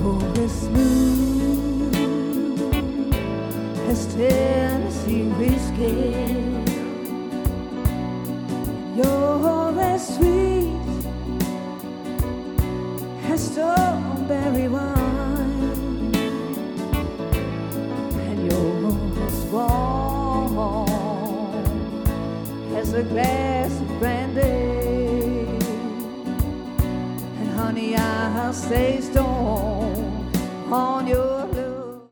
You're as smooth as Tennessee whiskey. You're as sweet as strawberry wine, and you're as warm as a glass of brandy. And honey, I'll stay stone on your